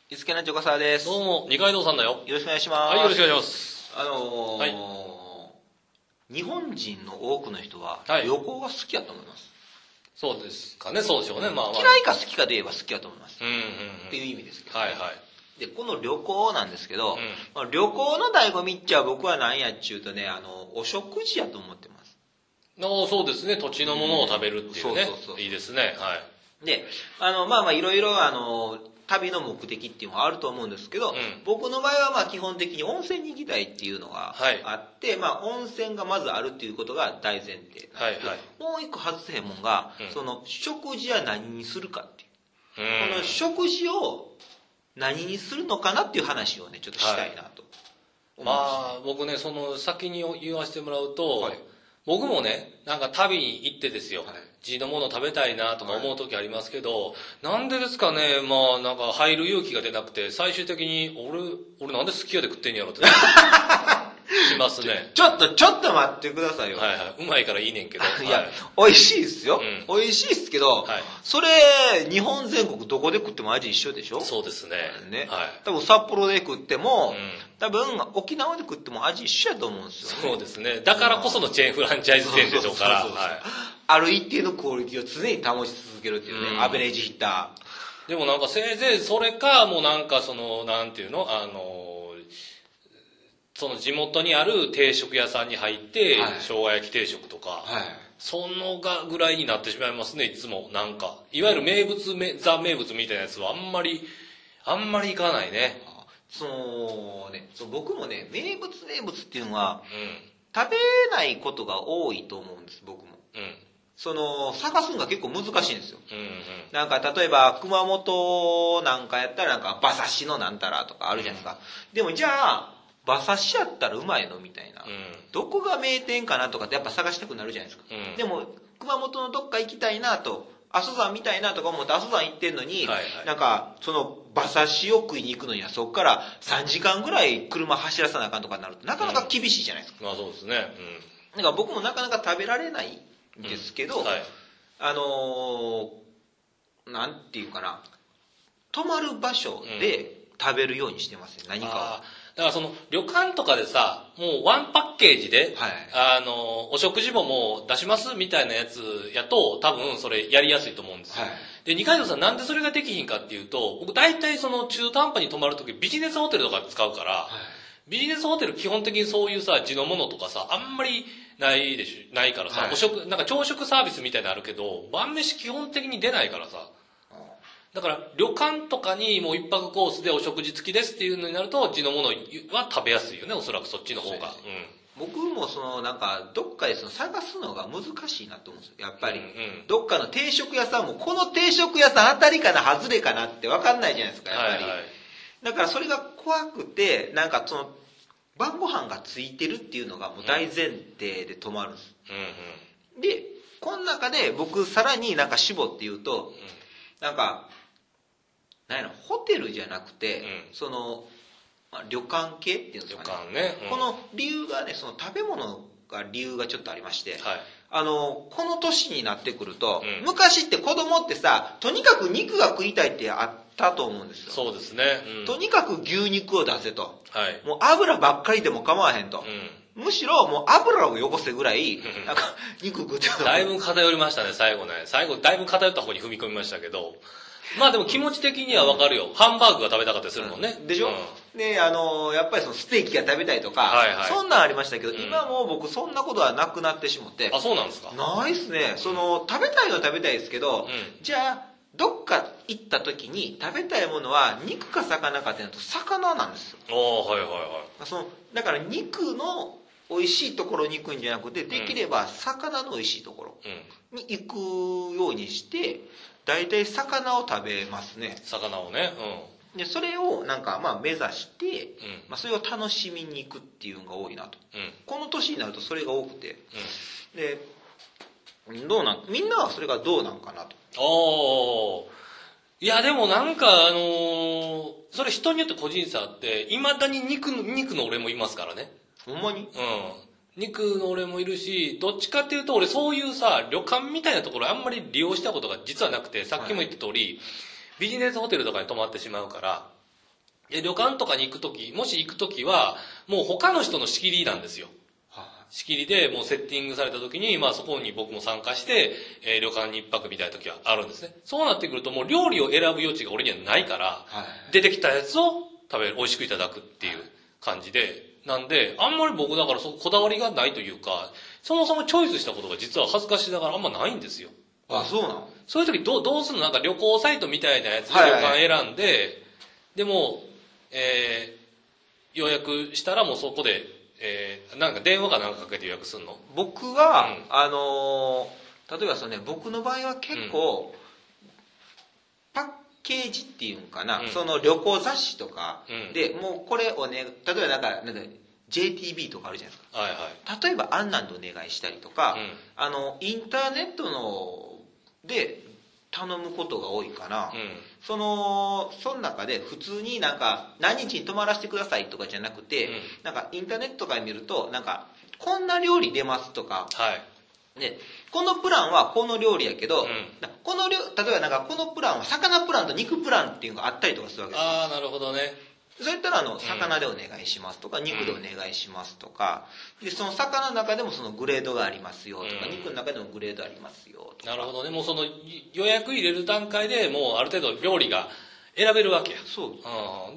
いつけなちょかさです。 どうも、二階堂さんだよ。 よろしくお願いします。 はい、よろしくお願いします。はい、 日本人の多くの人ははい旅行が好きやと思います。 そうですかね、そうでしょうね。まあ、 嫌いか好きかで言えば好きやと思います。 うんうんうん。 っていう意味ですけど、 はいはい。 で、この旅行なんですけど、まあ旅行の醍醐味っちゃ僕は何やっちゅうとね、お食事やと思ってます。 そうですね、土地のものを食べるっていうね。 そういいですね、はい。 で、まあいろいろ旅の目的っていうのがあると思うんですけど、僕の場合はまあ基本的に温泉に行きたいっていうのがあって、まあ温泉がまずあるっていうことが大前提。 はいはい。 もう一個外せへんもんが、その食事は何にするかっていう。この食事を何にするのかなっていう話をね、ちょっとしたいなと思いままあ、僕ね、その先に言わせてもらうと、 はい僕もね、なんか旅に行ってですよ、 はい地のもの食べたいなとか思う時ありますけど、なんでですかね、まあなんか入る勇気が出なくて、最終的に俺なんで好きやで食ってんやろってしますね。 ちょっと待ってくださいよ。 はいはい。うまいからいいねんけど。 いや、 はい、 美味しいですよ。美味しいですけど、 はい、 それ、日本全国どこで食っても味一緒でしょ？ そうですね。 ね。 はい。 多分札幌で食っても、多分沖縄で食っても味一緒やと思うんですよね。 そうですね。だからこそのチェーンフランチャイズ店でしょうから。はい。 ある一定のクオリティを常に保ち続けるっていうね、アベレージヒッター。でもなんかせいぜいそれか、もうなんかその、なんていうのその地元にある定食屋さんに入って、生姜焼き定食とか、そのがぐらいになってしまいますね、いつも。なんか。いわゆるザ名物みたいなやつはあんまり行かないね。 僕もね、名物っていうのは、食べないことが多いと思うんです、僕も。探すのが結構難しいんですよ。なんか、例えば、熊本なんかやったら、なんか、馬刺しのなんたらとかあるじゃないですか。でも、じゃあ、馬刺しやったらうまいのみたいな、どこが名店かなとかってやっぱ探したくなるじゃないですか。でも、熊本のどっか行きたいなと、阿蘇山見たいなとか思って阿蘇山行ってんのに、なんか、その、馬刺しを食いに行くのには、そこから3時間ぐらい車走らさなあかんとかになると、なかなか厳しいじゃないですか。 まあそうですね。 だから僕もなかなか食べられないんですけど、なんていうかな、泊まる場所で食べるようにしてますね、何かを。 だからその旅館とかでさ、もうワンパッケージで、お食事ももう出しますみたいなやつやと、多分それやりやすいと思うんですよ。で、二階堂さんなんでそれができひんかっていうと、僕大体その中途半端に泊まるときビジネスホテルとか使うから、ビジネスホテル基本的にそういうさ、地のものとかさ、あんまりないからさ、なんか朝食サービスみたいなのあるけど、晩飯基本的に出ないからさ、だから旅館とかにもう一泊コースでお食事付きですっていうのになると地のものは食べやすいよね、おそらくそっちの方が。 僕もなんかどっかで探すのが難しいなと思うんですよ、やっぱり。どっかの定食屋さんもこの定食屋さん当たりかな外れかなって分かんないじゃないですか、やっぱり。だからそれが怖くて、なんか晩ご飯がついてるっていうのがもう大前提で泊まるんです。で、この中で僕さらになんか絞って言うと、なんか、ホテルじゃなくて、旅館系っていうんですかね。この理由がね、食べ物が理由がちょっとありまして、この年になってくると、昔って子供ってさ、とにかく肉が食いたいってあったと思うんですよ。 そうですね。 とにかく牛肉を出せと。もう油ばっかりでも構わへんと。むしろもう油を汚せぐらい、なんか肉食ってだいぶ偏りましたね、最後ね。最後だいぶ偏った方に踏み込みましたけど。まあでも気持ち的にはわかるよ。ハンバーグが食べたかったりするもんね。 でしょ、で、やっぱりステーキが食べたいとか、そんなんありましたけど、今もう僕そんなことはなくなってしまって。 あ、そうなんですか？ ないっすね。食べたいのは食べたいですけど、じゃあ、どっか行った時に食べたいものは肉か魚かってなると魚なんですよ。だから肉の美味しいところに行くんじゃなくて、できれば魚の美味しいところに行くようにして、大体魚を食べますね。 魚をね。 で、それをなんか目指して、それを楽しみに行くっていうのが多いなと。この年になるとそれが多くて。で、みんなはそれがどうなんかなと。 いやでもなんかそれ人によって個人差あって、未だに肉の俺もいますからね。 ほんまに？ 肉の俺もいるし、どっちかっていうと俺そういうさ、旅館みたいなところあんまり利用したことが実はなくて、さっきも言った通り、ビジネスホテルとかに泊まってしまうから、 旅館とかに行くとき、もし行くときは、もう他の人の仕切りなんですよ。仕切りでもうセッティングされたときに、そこに僕も参加して、旅館に一泊みたいなときはあるんですね。そうなってくるともう料理を選ぶ余地が俺にはないから、出てきたやつを食べる、美味しくいただくっていう感じで、なんで、あんまり僕だからこだわりがないというか、そもそもチョイスしたことが実は恥ずかしながらあんまないんですよ。 そうなの？ そういう時どうするの？なんか旅行サイトみたいなやつで旅館選んで、でも、予約したらもうそこで、なんか電話かなんかかけて予約するの？ 僕は、例えば僕の場合は結構、パッケージっていうんかな、その旅行雑誌とかで、もうこれをね、例えばなんか JTB とかあるじゃないですか。 はいはい。 例えばあんなんでお願いしたりとか、インターネットので頼むことが多いから、その中で普通になんか何日に泊まらせてくださいとかじゃなくて、なんかインターネットとか見るとなんかこんな料理出ますとか、でこのプランはこの料理やけど、例えばなんかこのプランは魚プランと肉プランっていうのがあったりとかするわけですよ。 なるほどね。 そういったら魚でお願いしますとか、肉でお願いしますとか、でその魚の中でもそのグレードがありますよとか、肉の中でもグレードありますよとか。 なるほどね。もうその予約入れる段階でもうある程度料理が選べるわけや。 そう。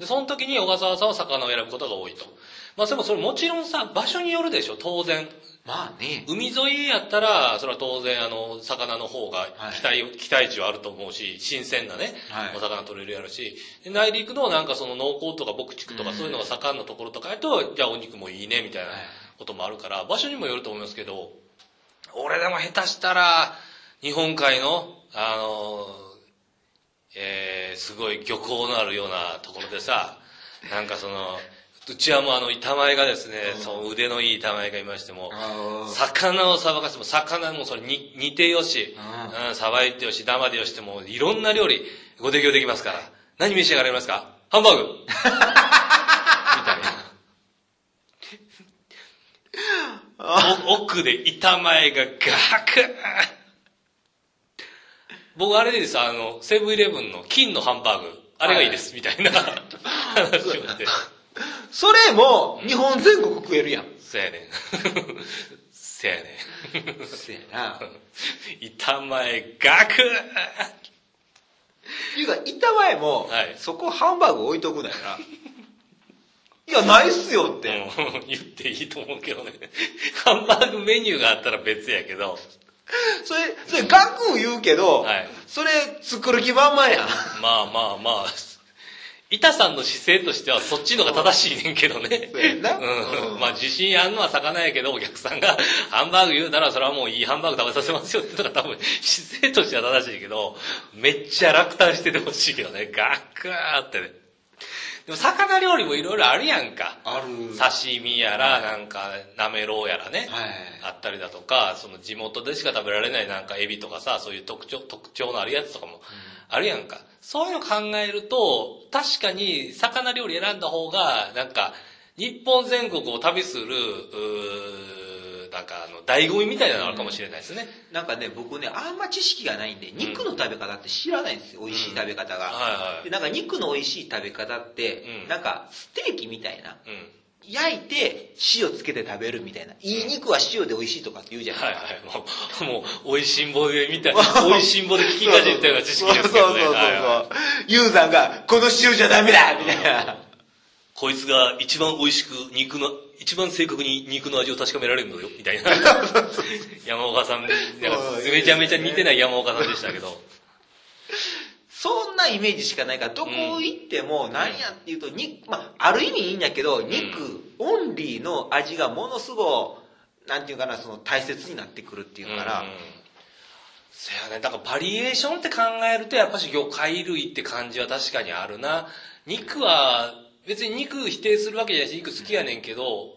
でその時に小笠原さんは魚を選ぶことが多いと。でもそれもちろんさ、場所によるでしょ、当然。海沿いやったらそれは当然魚の方が期待値はあると思うし、新鮮なね、お魚取れるやろし、内陸のなんかその農耕とか牧畜とかそういうのが盛んなところとかやと、じゃあお肉もいいねみたいなこともあるから、場所にもよると思いますけど、俺でも下手したら日本海のすごい漁港のあるようなところでさ、なんかうちはもう板前がですね、腕のいい板前がいましても、魚をさばかしても、魚もそれ煮てよし、さばいてよし、生でよしってもういろんな料理ご提供できますから、何召し上がられますか？ハンバーグみたいな。奥で板前がガク僕あれです、セブンイレブンの金のハンバーグ、あれがいいです、みたいな話をして。 それも日本全国食えるやん。 そうやねん。せやねん。せやな。 板前ガクいうか板前も、そこハンバーグ置いとくなよな。いや、ないっすよって、 言っていいと思うけどね。ハンバーグメニューがあったら別やけど。 それガク言うけど、それ作る気満々やん。 まあ。板さんの姿勢としてはそっちのが正しいねんけどね。自信あんのは魚やけど、お客さんがハンバーグ言うならそれはもういいハンバーグ食べさせますよってのが多分姿勢としては正しいけど、めっちゃ落胆しててほしいけどね。ガクーってね。でも魚料理もいろいろあるやんか。 ある。 刺身やら、なんか、なめろうやらね。あったりだとか、その地元でしか食べられないなんかエビとかさ、そういう特徴のあるやつとかもあるやんか。そういうの考えると、確かに魚料理選んだ方が、なんか、日本全国を旅する、なんか醍醐味みたいなのあるかもしれないですね。 なんかね、僕ね、あんま知識がないんで、肉の食べ方って知らないんですよ、美味しい食べ方が。でなんか肉の美味しい食べ方って、なんかステーキみたいな。焼いて塩つけて食べるみたいな。いい肉は塩で美味しいとかって言うじゃないですか。 もう、美味しんぼでみたいな。美味しんぼで聞きかじったような知識ですけどね。 ユウさんが、この塩じゃダメだみたいな。 こいつが一番美味しく一番正確に肉の味を確かめられるのよ、みたいな。山岡さん、なんかめちゃめちゃ似てない山岡さんでしたけど。 そんなイメージしかないから、どこ行っても何やっていうと、ある意味いいんやけど、肉オンリーの味がものすごい、なんていうかな、大切になってくるっていうから。 そやね、だからバリエーションって考えると、やっぱし魚介類って感じは確かにあるな。肉は、別に肉否定するわけじゃないし、肉好きやねんけど、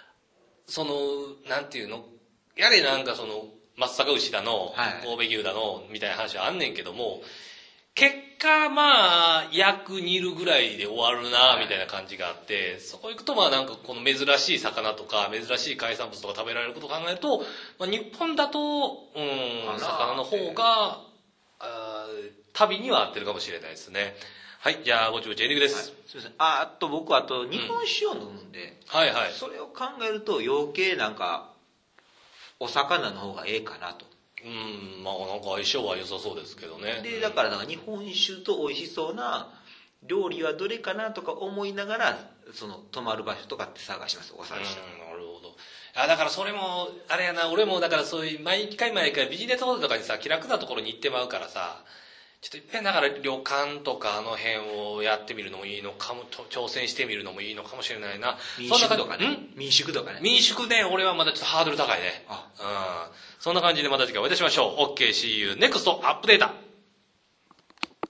なんていうの、やれなんか松阪牛だの、神戸牛だの、みたいな話はあんねんけども、結果焼く煮るぐらいで終わるな、みたいな感じがあって、そこ行くとなんかこの珍しい魚とか、珍しい海産物とか食べられることを考えると、日本だと、魚の方が、旅には合ってるかもしれないですね。 はい、じゃあぼちぼちエンディングです。 はい、すみません。あと僕日本酒を飲むんで、 はいはい。 それを考えると余計なんかお魚の方がええかなと。 まあなんか相性は良さそうですけどね。 でだからなんか日本酒と美味しそうな料理はどれかなとか思いながら泊まる場所とかって探します。お探しして。 なるほど。だからそれもあれやな、俺もだからそういう毎回ビジネスホテルとかにさ、気楽なところに行ってまうからさ、ちょっといっぺんだから旅館とかあの辺をやってみるのもいいのかも、挑戦してみるのもいいのかもしれないな。 民宿とかね。民宿とかね。 民宿ね、俺はまだちょっとハードル高いね。そんな感じでまた次回お会いいたしましょう。OK, see you next アップデート。